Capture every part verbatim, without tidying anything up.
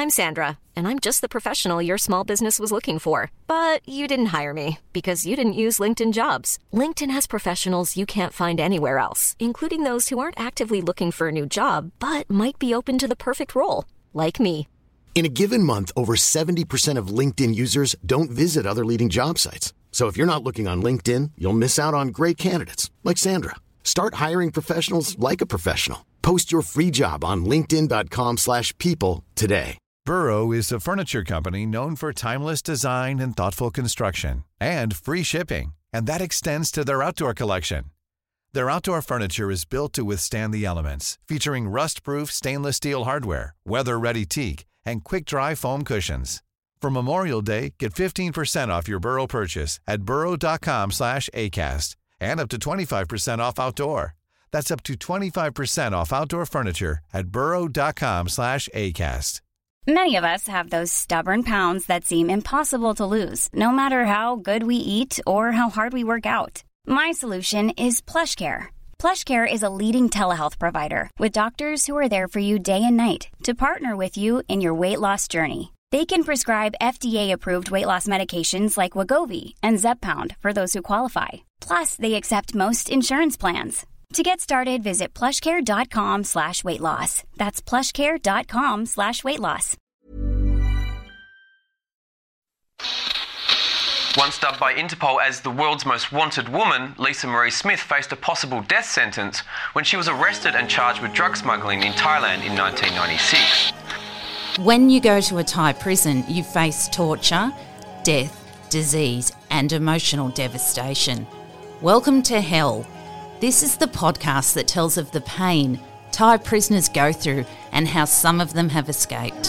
I'm Sandra, and I'm just the professional your small business was looking for. But you didn't hire me because you didn't use LinkedIn Jobs. LinkedIn has professionals you can't find anywhere else, including those who aren't actively looking for a new job, but might be open to the perfect role, like me. In a given month, over seventy percent of LinkedIn users don't visit other leading job sites. So if you're not looking on LinkedIn, you'll miss out on great candidates like Sandra. Start hiring professionals like a professional. Post your free job on linkedin dot com slash people today. Burrow is a furniture company known for timeless design and thoughtful construction and free shipping, and that extends to their outdoor collection. Their outdoor furniture is built to withstand the elements, featuring rust-proof stainless steel hardware, weather-ready teak, and quick-dry foam cushions. For Memorial Day, get fifteen percent off your Burrow purchase at burrow dot com slash acast and up to twenty-five percent off outdoor. That's up to twenty-five percent off outdoor furniture at burrow dot com slash acast. Many of us have those stubborn pounds that seem impossible to lose, no matter how good we eat or how hard we work out. My solution is PlushCare. PlushCare is a leading telehealth provider with doctors who are there for you day and night to partner with you in your weight loss journey. They can prescribe F D A-approved weight loss medications like Wegovy and Zepbound for those who qualify. Plus, they accept most insurance plans. To get started, visit plushcare.com slash weight loss. That's plushcare.com slash weight loss. Once dubbed by Interpol as the world's most wanted woman, Lisa Marie Smith faced a possible death sentence when she was arrested and charged with drug smuggling in Thailand in nineteen ninety-six. When you go to a Thai prison, you face torture, death, disease, and emotional devastation. Welcome to hell. This is the podcast that tells of the pain Thai prisoners go through and how some of them have escaped.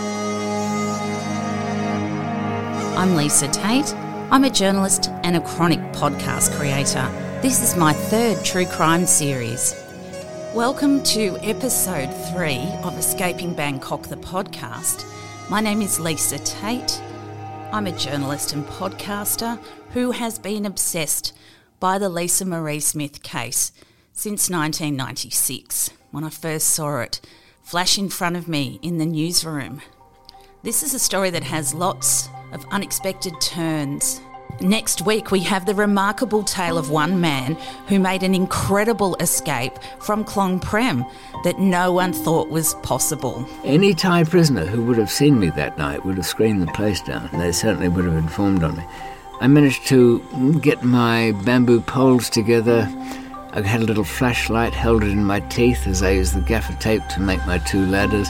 I'm Lisa Tate. I'm a journalist and a chronic podcast creator. This is my third true crime series. Welcome to episode three of Escaping Bangkok, the podcast. My name is Lisa Tate. I'm a journalist and podcaster who has been obsessed by the Lisa Marie Smith case since nineteen ninety-six, when I first saw it flash in front of me in the newsroom. This is a story that has lots of unexpected turns. Next week, we have the remarkable tale of one man who made an incredible escape from Klong Prem that no one thought was possible. Any Thai prisoner who would have seen me that night would have screamed the place down. They certainly would have informed on me. I managed to get my bamboo poles together. I had a little flashlight, held it in my teeth as I used the gaffer tape to make my two ladders.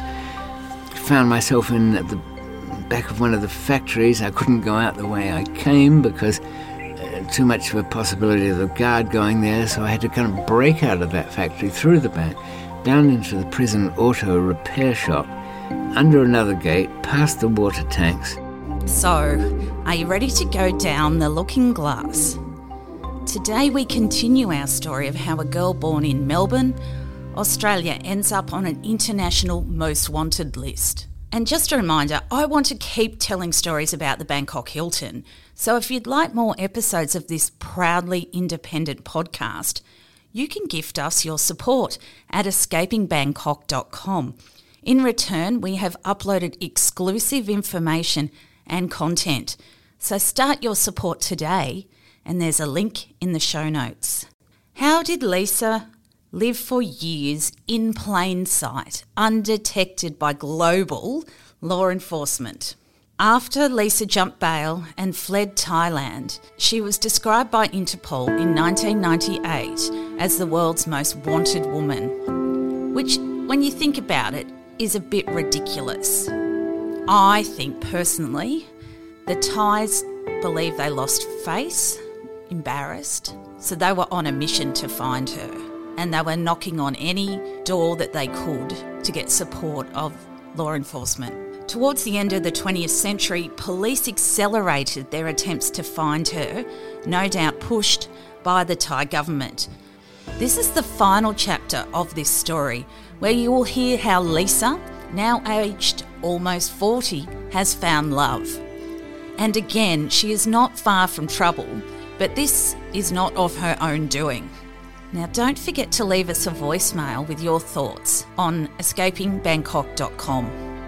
Found myself in at the back of one of the factories. I couldn't go out the way I came because uh, too much of a possibility of the guard going there, so I had to kind of break out of that factory through the back, down into the prison auto repair shop, under another gate, past the water tanks. So, are you ready to go down the looking glass? Today we continue our story of how a girl born in Melbourne, Australia, ends up on an international most wanted list. And just a reminder, I want to keep telling stories about the Bangkok Hilton. So if you'd like more episodes of this proudly independent podcast, you can gift us your support at escaping bangkok dot com. In return, we have uploaded exclusive information and content. So start your support today, and there's a link in the show notes. How did Lisa live for years in plain sight, undetected by global law enforcement? After Lisa jumped bail and fled Thailand, she was described by Interpol in nineteen ninety-eight as the world's most wanted woman, which, when you think about it, is a bit ridiculous. I think, personally, the Thais believe they lost face, embarrassed, so they were on a mission to find her, and they were knocking on any door that they could to get support of law enforcement. Towards the end of the twentieth century, police accelerated their attempts to find her, no doubt pushed by the Thai government. This is the final chapter of this story, where you will hear how Lisa, now aged almost forty, has found love. And again, she is not far from trouble, but this is not of her own doing. Now, don't forget to leave us a voicemail with your thoughts on escaping bangkok dot com.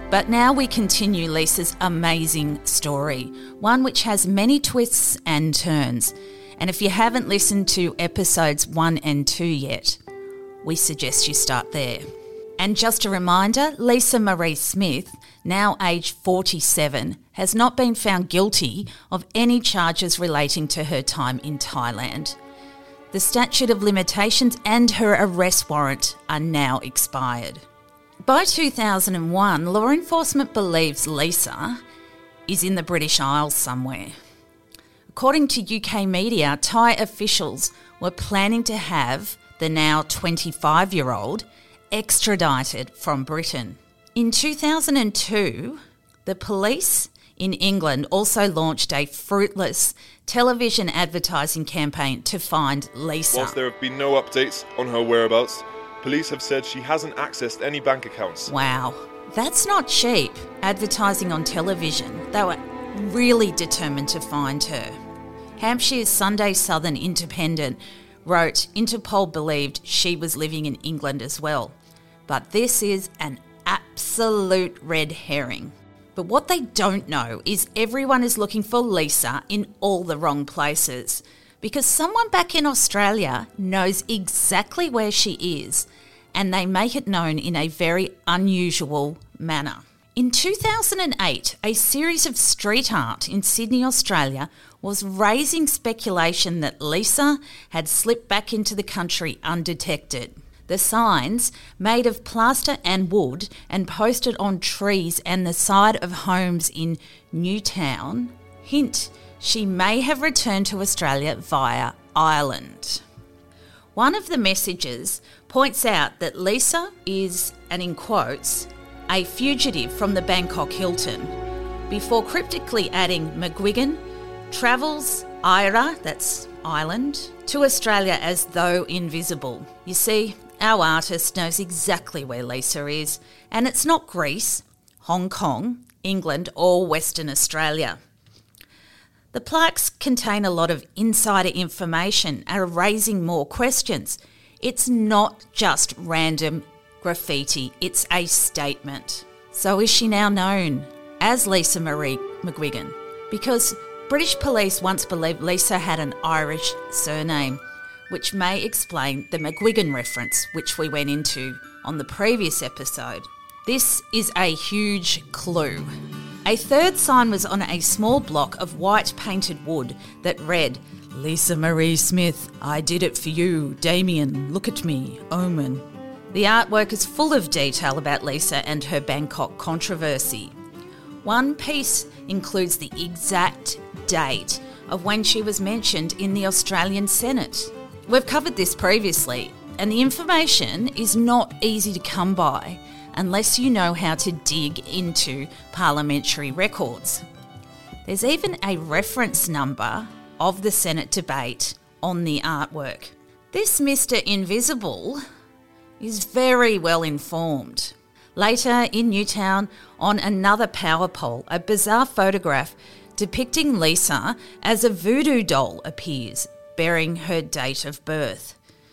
But now we continue Lisa's amazing story, one which has many twists and turns. And if you haven't listened to episodes one and two yet, we suggest you start there. And just a reminder, Lisa Marie Smith, now aged forty-seven, has not been found guilty of any charges relating to her time in Thailand. The statute of limitations and her arrest warrant are now expired. By two thousand one, law enforcement believes Lisa is in the British Isles somewhere. According to U K media, Thai officials were planning to have the now twenty-five-year-old extradited from Britain. In two thousand two, the police in England also launched a fruitless television advertising campaign to find Lisa. Whilst there have been no updates on her whereabouts, police have said she hasn't accessed any bank accounts. Wow, that's not cheap. Advertising on television. They were really determined to find her. Hampshire's Sunday Southern Independent wrote Interpol believed she was living in England as well. But this is an absolute red herring. But what they don't know is everyone is looking for Lisa in all the wrong places, because someone back in Australia knows exactly where she is, and they make it known in a very unusual manner. In two thousand eight, a series of street art in Sydney, Australia, was raising speculation that Lisa had slipped back into the country undetected. The signs, made of plaster and wood and posted on trees and the side of homes in Newtown, hint she may have returned to Australia via Ireland. One of the messages points out that Lisa is, and in quotes, a fugitive from the Bangkok Hilton, before cryptically adding McGuigan, travels Ira, that's Ireland, to Australia as though invisible. You see, our artist knows exactly where Lisa is, and it's not Greece, Hong Kong, England or Western Australia. The plaques contain a lot of insider information and are raising more questions. It's not just random graffiti, it's a statement. So is she now known as Lisa Marie McGuigan? Because British police once believed Lisa had an Irish surname, which may explain the McGuigan reference, which we went into on the previous episode. This is a huge clue. A third sign was on a small block of white painted wood that read, Lisa Marie Smith, I did it for you, Damien, look at me, Omen. The artwork is full of detail about Lisa and her Bangkok controversy. One piece includes the exact date of when she was mentioned in the Australian Senate. We've covered this previously, and the information is not easy to come by unless you know how to dig into parliamentary records. There's even a reference number of the Senate debate on the artwork. This Mister Invisible is very well informed. Later in Newtown, on another power pole, a bizarre photograph depicting Lisa as a voodoo doll appears, bearing her date of birth.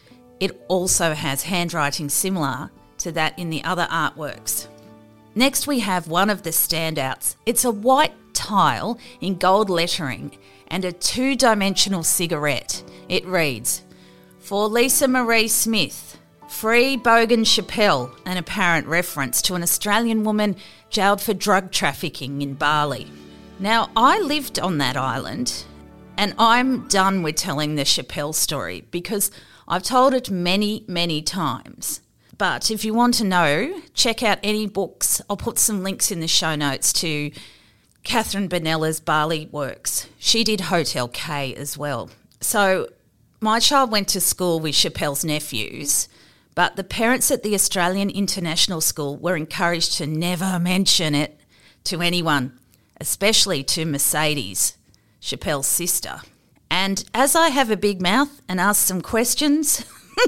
It also has handwriting similar to that in the other artworks. Next we have one of the standouts. It's a white tile in gold lettering and a two-dimensional cigarette. It reads, For Lisa Marie Smith, Free Bogan Chappelle, an apparent reference to an Australian woman jailed for drug trafficking in Bali. Now, I lived on that island, and I'm done with telling the Chappelle story because I've told it many, many times. But if you want to know, check out any books. I'll put some links in the show notes to Catherine Bonella's Bali works. She did Hotel K as well. So my child went to school with Chappelle's nephews, but the parents at the Australian International School were encouraged to never mention it to anyone, especially to Mercedes, Chappelle's sister. And as I have a big mouth and asked some questions,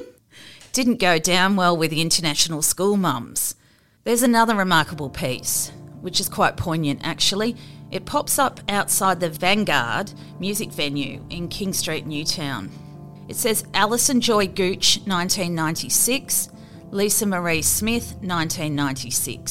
didn't go down well with the international school mums. There's another remarkable piece, which is quite poignant actually. It pops up outside the Vanguard music venue in King Street, Newtown. It says Alison Joy Gooch, nineteen ninety-six, Lisa Marie Smith, nineteen ninety-six.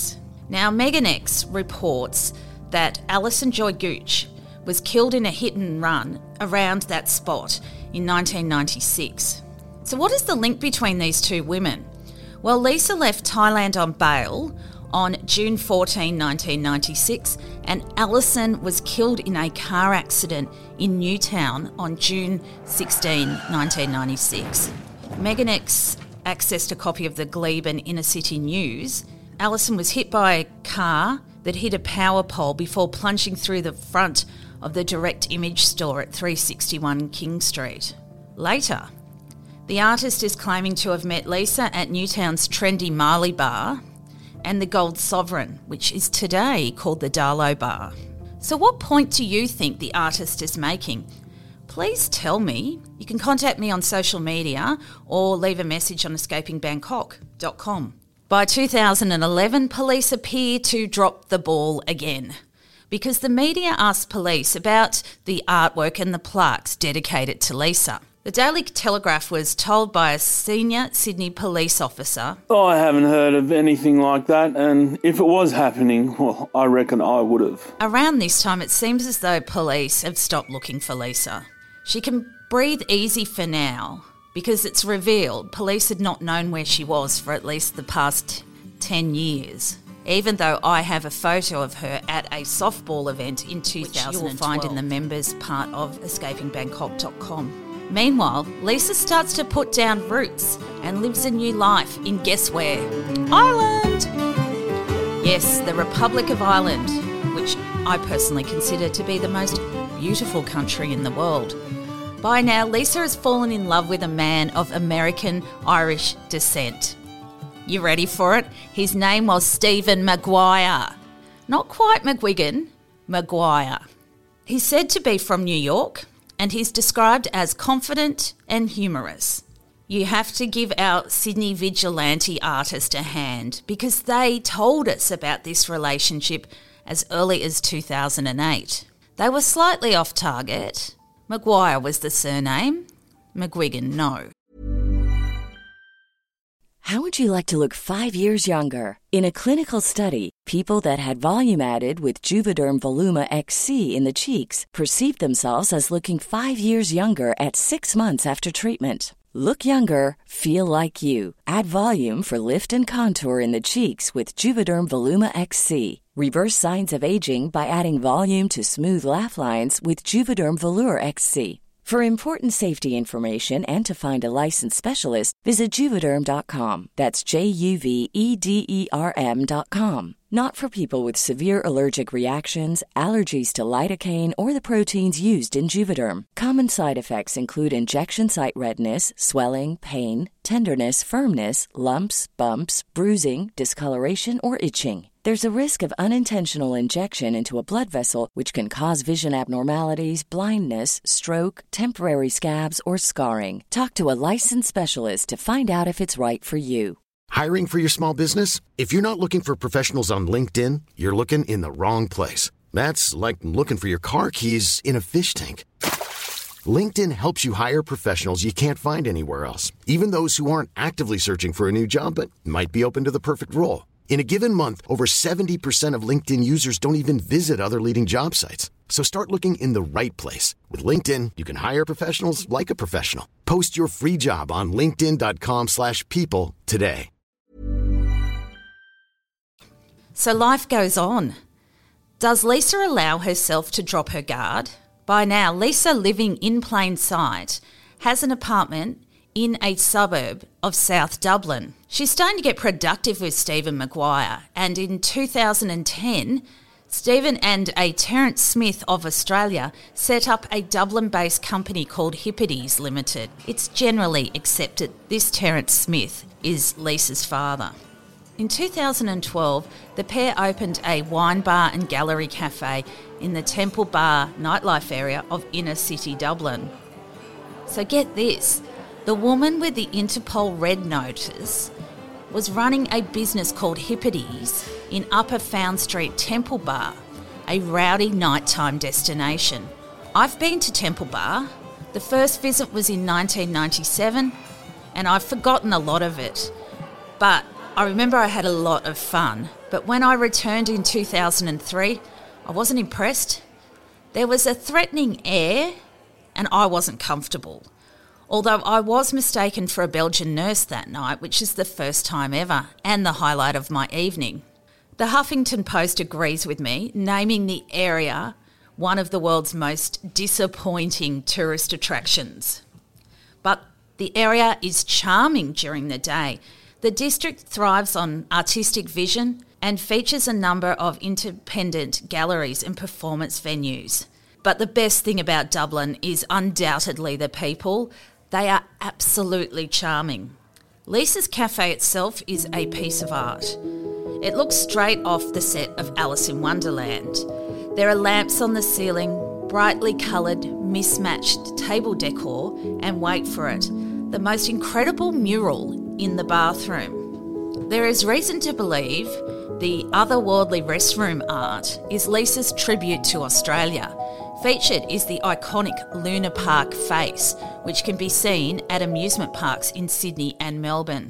Now, Megan X reports that Alison Joy Gooch was killed in a hit and run around that spot in nineteen ninety-six. So what is the link between these two women? Well, Lisa left Thailand on bail on June fourteenth, nineteen ninety-six, and Alison was killed in a car accident in Newtown on June sixteenth, nineteen ninety-six. Megan X accessed a copy of the Glebe and Inner City News. Alison was hit by a car that hit a power pole before plunging through the front of the Direct Image store at three sixty-one King Street. Later, the artist is claiming to have met Lisa at Newtown's trendy Marley Bar and the Gold Sovereign, which is today called the Darlow Bar. So what point do you think the artist is making? Please tell me. You can contact me on social media or leave a message on escaping bangkok dot com. By two thousand eleven, police appear to drop the ball again because the media asked police about the artwork and the plaques dedicated to Lisa. The Daily Telegraph was told by a senior Sydney police officer, I haven't heard of anything like that, and if it was happening, well, I reckon I would have. Around this time, it seems as though police have stopped looking for Lisa. She can breathe easy for now because it's revealed police had not known where she was for at least the past ten years. Even though I have a photo of her at a softball event in two thousand twelve, which you will find in the members part of escaping bangkok dot com. Meanwhile, Lisa starts to put down roots and lives a new life in guess where? Ireland! Yes, the Republic of Ireland, which I personally consider to be the most beautiful country in the world. By now, Lisa has fallen in love with a man of American-Irish descent. You ready for it? His name was Stephen Maguire. Not quite McGuigan, Maguire. He's said to be from New York, and he's described as confident and humorous. You have to give our Sydney vigilante artist a hand because they told us about this relationship as early as two thousand eight. They were slightly off target. Maguire was the surname, McGuigan no. How would you like to look five years younger? In a clinical study, people that had volume added with Juvederm Voluma X C in the cheeks perceived themselves as looking five years younger at six months after treatment. Look younger, feel like you. Add volume for lift and contour in the cheeks with Juvederm Voluma X C. Reverse signs of aging by adding volume to smooth laugh lines with Juvederm Volure X C. For important safety information and to find a licensed specialist, visit Juvederm dot com. That's J U V E D E R M dot com. Not for people with severe allergic reactions, allergies to lidocaine, or the proteins used in Juvederm. Common side effects include injection site redness, swelling, pain, tenderness, firmness, lumps, bumps, bruising, discoloration, or itching. There's a risk of unintentional injection into a blood vessel, which can cause vision abnormalities, blindness, stroke, temporary scabs, or scarring. Talk to a licensed specialist to find out if it's right for you. Hiring for your small business? If you're not looking for professionals on LinkedIn, you're looking in the wrong place. That's like looking for your car keys in a fish tank. LinkedIn helps you hire professionals you can't find anywhere else, even those who aren't actively searching for a new job but might be open to the perfect role. In a given month, over seventy percent of LinkedIn users don't even visit other leading job sites. So start looking in the right place. With LinkedIn, you can hire professionals like a professional. Post your free job on linkedin dot com slash people today. So life goes on. Does Lisa allow herself to drop her guard? By now, Lisa, living in plain sight, has an apartment in a suburb of South Dublin. She's starting to get productive with Stephen Maguire, and in two thousand ten, Stephen and a Terence Smith of Australia set up a Dublin-based company called Hippides Limited. It's generally accepted this Terence Smith is Lisa's father. In two thousand twelve, the pair opened a wine bar and gallery cafe in the Temple Bar nightlife area of inner city Dublin. So get this, the woman with the Interpol red notice was running a business called Hippides in Upper Fowne Street Temple Bar, a rowdy nighttime destination. I've been to Temple Bar. The first visit was in nineteen ninety-seven, and I've forgotten a lot of it. But I remember I had a lot of fun, but when I returned in two thousand three, I wasn't impressed. There was a threatening air and I wasn't comfortable. Although I was mistaken for a Belgian nurse that night, which is the first time ever and the highlight of my evening. The Huffington Post agrees with me, naming the area one of the world's most disappointing tourist attractions. But the area is charming during the day. The district thrives on artistic vision and features a number of independent galleries and performance venues. But the best thing about Dublin is undoubtedly the people. They are absolutely charming. Lisa's Cafe itself is a piece of art. It looks straight off the set of Alice in Wonderland. There are lamps on the ceiling, brightly coloured, mismatched table decor, and wait for it, the most incredible mural in the bathroom. There is reason to believe the otherworldly restroom art is Lisa's tribute to Australia. Featured is the iconic Luna Park face, which can be seen at amusement parks in Sydney and Melbourne.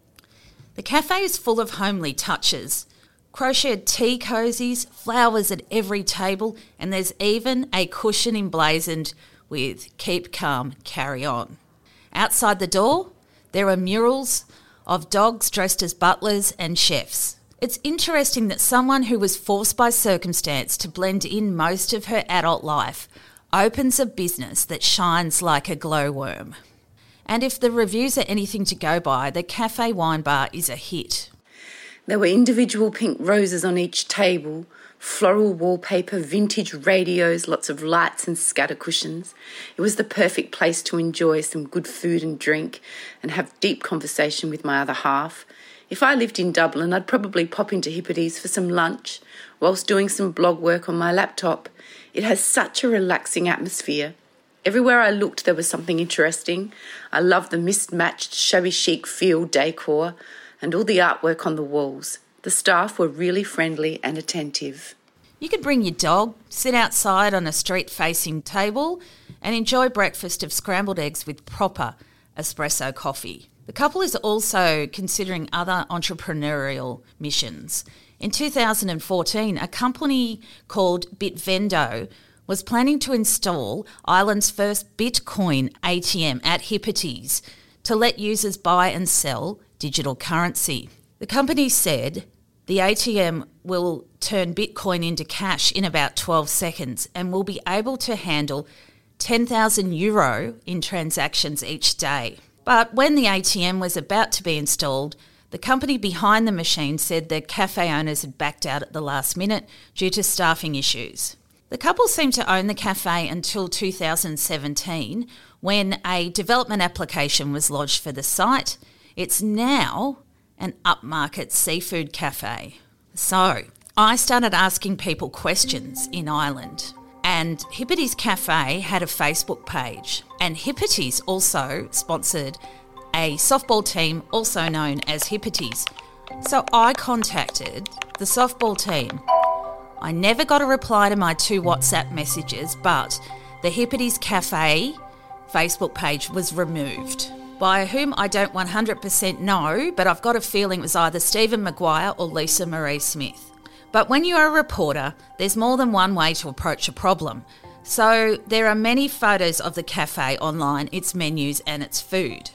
The cafe is full of homely touches. Crocheted tea cosies, flowers at every table, and there's even a cushion emblazoned with "Keep Calm, Carry On." Outside the door, there are murals of dogs dressed as butlers and chefs. It's interesting that someone who was forced by circumstance to blend in most of her adult life opens a business that shines like a glowworm. And if the reviews are anything to go by, the Cafe Wine Bar is a hit. There were individual pink roses on each table, floral wallpaper, vintage radios, lots of lights and scatter cushions. It was the perfect place to enjoy some good food and drink and have deep conversation with my other half. If I lived in Dublin, I'd probably pop into Hippody's for some lunch whilst doing some blog work on my laptop. It has such a relaxing atmosphere. Everywhere I looked, there was something interesting. I love the mismatched, shabby chic field decor and all the artwork on the walls. The staff were really friendly and attentive. You could bring your dog, sit outside on a street-facing table and enjoy breakfast of scrambled eggs with proper espresso coffee. The couple is also considering other entrepreneurial missions. In two thousand fourteen, a company called Bitvendo was planning to install Ireland's first Bitcoin A T M at Hippody's to let users buy and sell digital currency. The company said the A T M will turn Bitcoin into cash in about twelve seconds and will be able to handle ten thousand euro in transactions each day. But when the A T M was about to be installed, the company behind the machine said the cafe owners had backed out at the last minute due to staffing issues. The couple seemed to own the cafe until two thousand seventeen, when a development application was lodged for the site. It's now an upmarket seafood cafe. So I started asking people questions in Ireland. And Hippody's Cafe had a Facebook page. And Hippody's also sponsored a softball team also known as Hippody's. So I contacted the softball team. I never got a reply to my two WhatsApp messages, but the Hippody's Cafe Facebook page was removed. By whom I don't one hundred percent know, but I've got a feeling it was either Stephen Maguire or Lisa Marie Smith. But when you are a reporter, there's more than one way to approach a problem. So there are many photos of the cafe online, its menus and its food.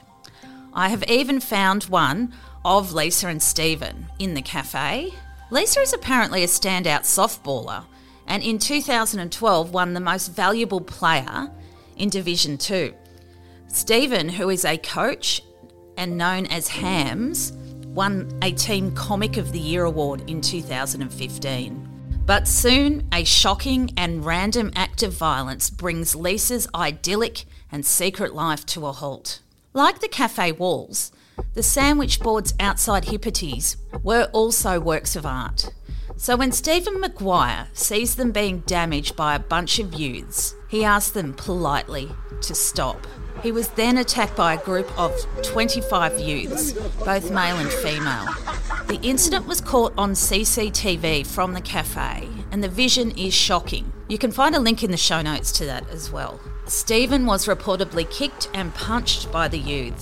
I have even found one of Lisa and Stephen in the cafe. Lisa is apparently a standout softballer and in two thousand twelve won the most valuable player in Division two. Stephen, who is a coach and known as Hams, won a Team Comic of the Year award in two thousand fifteen. But soon, a shocking and random act of violence brings Lisa's idyllic and secret life to a halt. Like the cafe walls, the sandwich boards outside Hippody's were also works of art. So when Stephen Maguire sees them being damaged by a bunch of youths, he asks them politely to stop. He was then attacked by a group of twenty-five youths, both male and female. The incident was caught on C C T V from the cafe, and the vision is shocking. You can find a link in the show notes to that as well. Stephen was reportedly kicked and punched by the youths.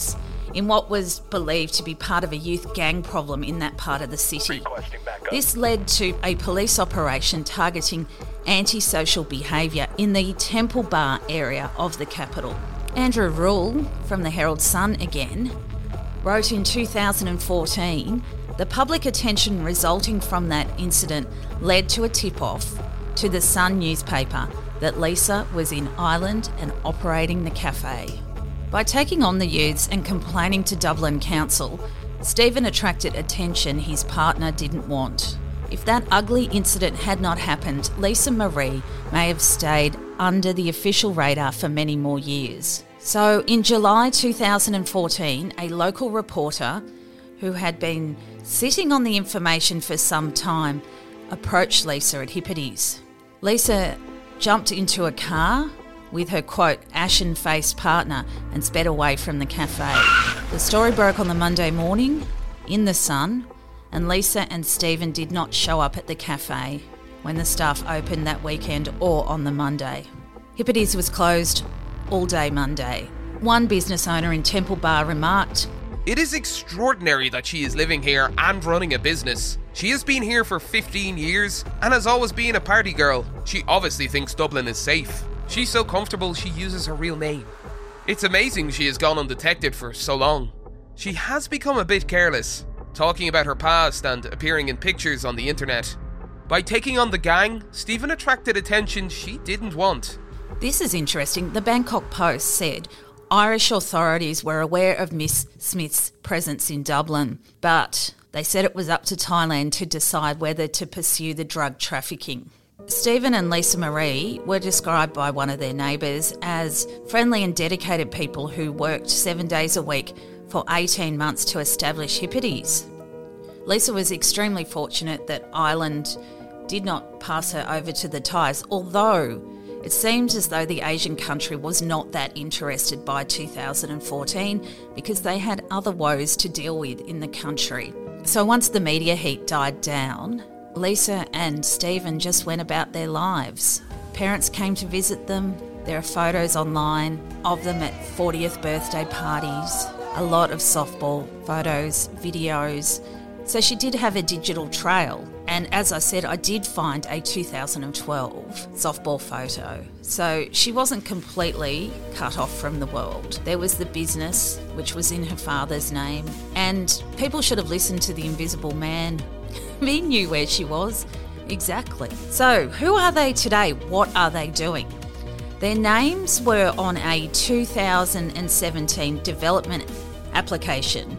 in what was believed to be part of a youth gang problem in that part of the city. This led to a police operation targeting antisocial behaviour in the Temple Bar area of the capital. Andrew Rule, from the Herald Sun again, wrote in two thousand fourteen, the public attention resulting from that incident led to a tip-off to the Sun newspaper that Lisa was in Ireland and operating the cafe. By taking on the youths and complaining to Dublin Council, Stephen attracted attention his partner didn't want. If that ugly incident had not happened, Lisa Marie may have stayed under the official radar for many more years. So in July two thousand fourteen, a local reporter who had been sitting on the information for some time approached Lisa at Hippities. Lisa jumped into a car with her, quote, ashen-faced partner and sped away from the cafe. The story broke on the Monday morning in the Sun, and Lisa and Stephen did not show up at the cafe when the staff opened that weekend or on the Monday. Hippities was closed all day Monday. One business owner in Temple Bar remarked, "It is extraordinary that she is living here and running a business. She has been here for fifteen years and has always been a party girl. She obviously thinks Dublin is safe. She's so comfortable she uses her real name. It's amazing she has gone undetected for so long. She has become a bit careless, talking about her past and appearing in pictures on the internet. By taking on the gang, Stephen attracted attention she didn't want." This is interesting. The Bangkok Post said Irish authorities were aware of Miss Smith's presence in Dublin, but they said it was up to Thailand to decide whether to pursue the drug trafficking. Stephen and Lisa Marie were described by one of their neighbours as friendly and dedicated people who worked seven days a week for eighteen months to establish Hippities. Lisa was extremely fortunate that Ireland did not pass her over to the Thais, although it seems as though the Asian country was not that interested by two thousand fourteen because they had other woes to deal with in the country. So once the media heat died down, Lisa and Stephen just went about their lives. Parents came to visit them. There are photos online of them at fortieth birthday parties, a lot of softball photos, videos. So she did have a digital trail. And as I said, I did find a two thousand twelve softball photo. So she wasn't completely cut off from the world. There was the business, which was in her father's name. And people should have listened to the Invisible Man. He knew where she was. Exactly. So who are they today? What are they doing? Their names were on a two thousand seventeen development application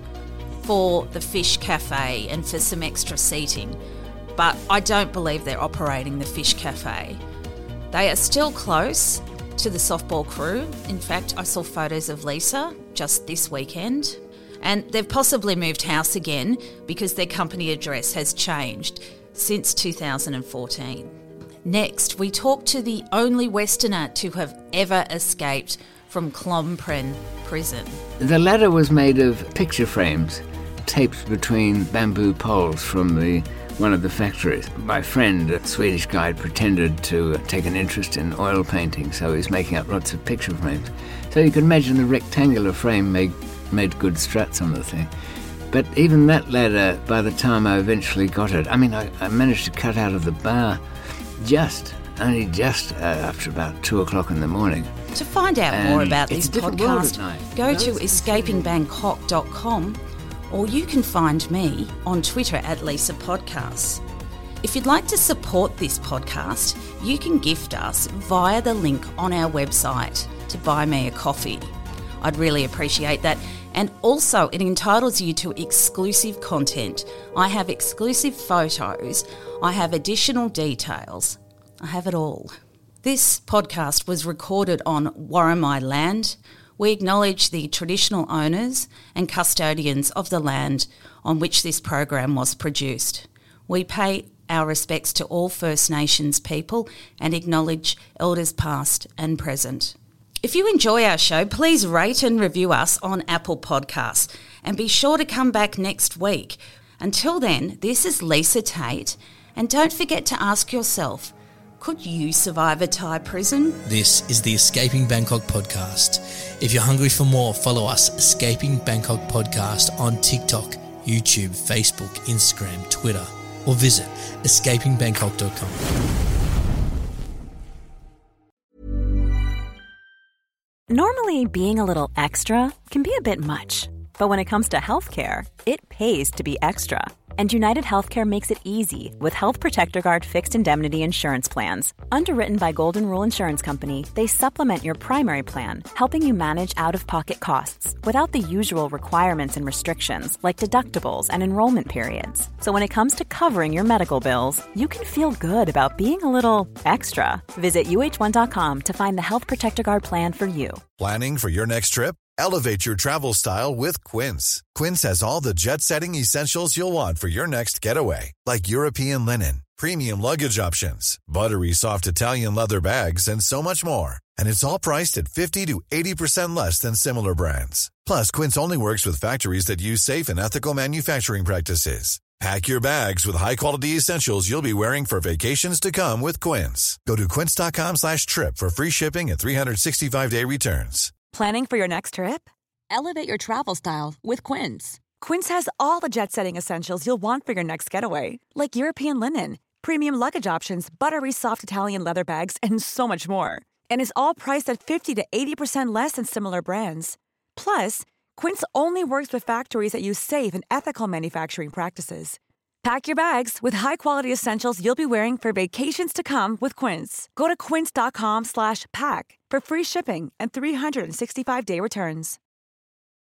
for the Fish Cafe and for some extra seating. But I don't believe they're operating the Fish Cafe. They are still close to the softball crew. In fact, I saw photos of Lisa just this weekend. And they've possibly moved house again because their company address has changed since two thousand fourteen. Next, we talk to the only Westerner to have ever escaped from Clompren prison. The ladder was made of picture frames taped between bamboo poles from the one of the factories. My friend, a Swedish guide, pretended to take an interest in oil painting, so he was making up lots of picture frames. So you can imagine the rectangular frame made, made good struts on the thing. But even that ladder, by the time I eventually got it, I mean, I, I managed to cut out of the bar just, only just uh, after about two o'clock in the morning. To find out and more about this podcast, go no, to escaping bangkok dot com, or you can find me on Twitter at Lisa Podcasts. If you'd like to support this podcast, you can gift us via the link on our website to buy me a coffee. I'd really appreciate that. And also, it entitles you to exclusive content. I have exclusive photos. I have additional details. I have it all. This podcast was recorded on Warramai land. We acknowledge the traditional owners and custodians of the land on which this program was produced. We pay our respects to all First Nations people and acknowledge elders past and present. If you enjoy our show, please rate and review us on Apple Podcasts and be sure to come back next week. Until then, this is Lisa Tate, and don't forget to ask yourself, Could you survive a Thai prison? This is the Escaping Bangkok podcast. If you're hungry for more, follow us, Escaping Bangkok Podcast, on TikTok, YouTube, Facebook, Instagram, Twitter, or visit escaping bangkok dot com. Normally, being a little extra can be a bit much, but when it comes to healthcare, it pays to be extra. And United Healthcare makes it easy with Health Protector Guard fixed indemnity insurance plans. Underwritten by Golden Rule Insurance Company, they supplement your primary plan, helping you manage out-of-pocket costs without the usual requirements and restrictions like deductibles and enrollment periods. So when it comes to covering your medical bills, you can feel good about being a little extra. Visit U H one dot com to find the Health Protector Guard plan for you. Planning for your next trip? Elevate your travel style with Quince. Quince has all the jet-setting essentials you'll want for your next getaway, like European linen, premium luggage options, buttery soft Italian leather bags, and so much more. And it's all priced at fifty to eighty percent less than similar brands. Plus, Quince only works with factories that use safe and ethical manufacturing practices. Pack your bags with high-quality essentials you'll be wearing for vacations to come with Quince. Go to quince dot com slash trip for free shipping and three sixty-five day returns. Planning for your next trip? Elevate your travel style with Quince. Quince has all the jet-setting essentials you'll want for your next getaway, like European linen, premium luggage options, buttery soft Italian leather bags, and so much more. And is all priced at fifty to eighty percent less than similar brands. Plus, Quince only works with factories that use safe and ethical manufacturing practices. Pack your bags with high-quality essentials you'll be wearing for vacations to come with Quince. Go to quince dot com slash pack for free shipping and three sixty-five day returns.